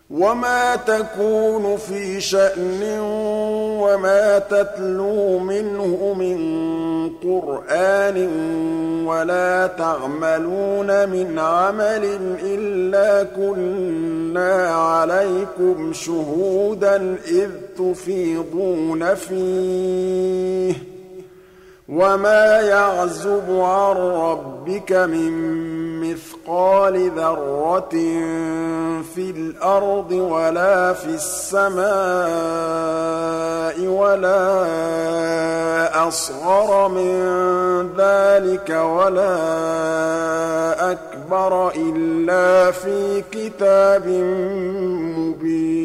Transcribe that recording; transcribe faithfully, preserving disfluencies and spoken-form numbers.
وَمَا تَكُونُ فِي شَأْنٍ وَمَا تَتْلُو مِنْهُ مِنْ قُرْآنٍ وَلَا تَعْمَلُونَ مِنْ عَمَلٍ إِلَّا كُنَّا عَلَيْكُمْ شُهُودًا إِذْ تُفِيضُونَ فِيهِ ۚ وَمَا يَعْزُبُ عَن رَّبِّكَ مِن مِّثْقَالِ ذَرَّةٍ فِي الْأَرْضِ وَلَا فِي السَّمَاءِ وَلَا أَصْغَرَ مِن ذَٰلِكَ وَلَا أَكْبَرَ إِلَّا فِي كِتَابٍ مُّبِينٍ